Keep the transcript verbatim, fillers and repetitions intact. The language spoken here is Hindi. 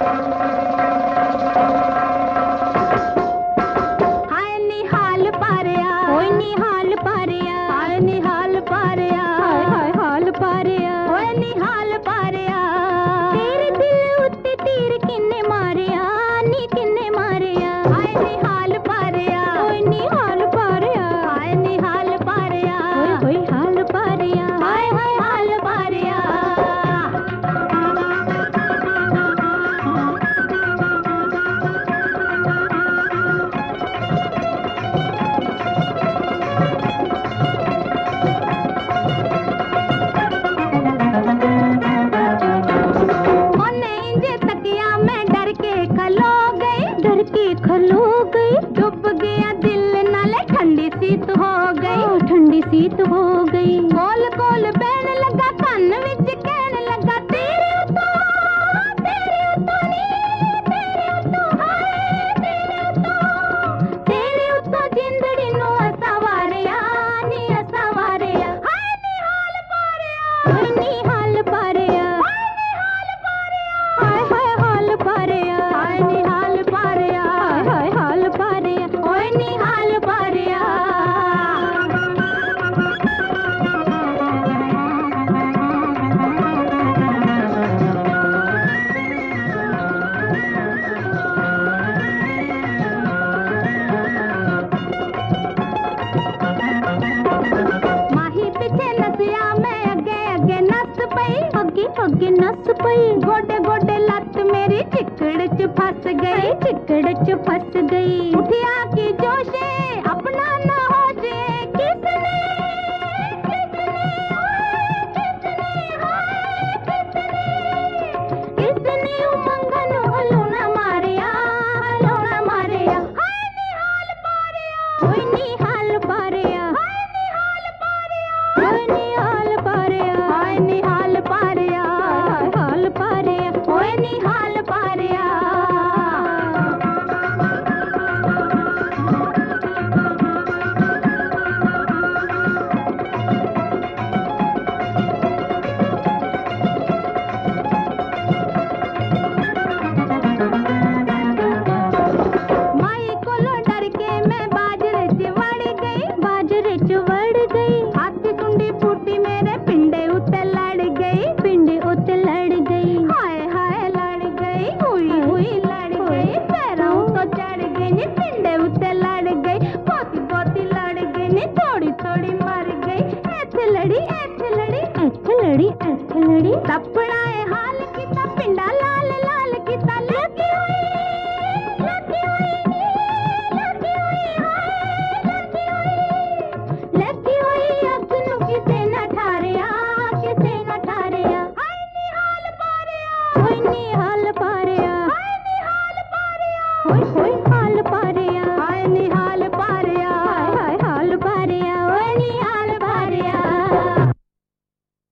हाय निहाल पारिया, ओए निहाल पारिया, हाय निहाल पारिया, हाय हाय हाल पारिया, ओए निहाल पारिया। तेरे दिल उत्ते तीर किन्ने मारिया, नी किन्ने मारिया, हाय निहाल पारिया, ओए निहाल पारिया, हाय निहाल पारिया, ओए ओए हाल पारिया, हाय हाय हाल पारिया। डर के खलो गई, डूब गया दिल नाले ठंडी सीत हो गई, ठंडी सीत हो गई। कोल कोल बहन लगा कान विच कहन लगा तेरे उतो, तेरे उतो नी, तेरे उतो हाय तेरे उतो, तेरे उतो जिंदड़ी नू असा वारिया, नी असा वारिया, हाय निहाल पारिया, ओए निहाल पारिया, हाय निहाल पारिया, हाय हाय हाल पारिया, हाय निहाल पारिया, हाय हाल पारिया, ओए निहाल पारिया। माही पीछे नसिया मैं अगे अगे नस पई, अगे अगे नस पई। गोडे गोडे लत मेरी चिकड़ च फस गई, चिकड़ च फस गई। उठिया की जोशे अपना ना होशे, किसने किसने हाय किसने हाय किसने, किसने उमंगन हलूना मारिया, हलूना मारिया, हाय निहाल पारिया, ओए निहाल पारिया, हाय निहाल पारिया, ओए निहाल पारिया, हाय निहाल पारिया, हाय हाल पारिया, ओए निहाल पारिया। माई कोलो डर के मैं बाजरे च वड़ गई, बाजरे च वड़ गई। हाथी कुंडी फूटी मेरे पिंडे उत्ते लड़ गई, पिंडे उत्ते लड़ गई, हाय हाय लड़ गई, हुई हुई लड़ गई। पैरों तो चढ़ गई नी, पिंडे उत्ते लड़ गई, पोती पोती लड़ गई नी, थोड़ी थोड़ी मर गई। ऐथे लड़ी ऐथे लड़ी ऐथे लड़ी ऐथे लड़ी, तपड़ाए हाल कीता, पिंडा लाल लाल कीता। लगी हुई लगी हुई नी, लगी हुई हाय लगी हुई, लगी हुई अग नू किसे न ठारिया, किसे न ठारिया, हाय निहाल पारिया, ओए निहाल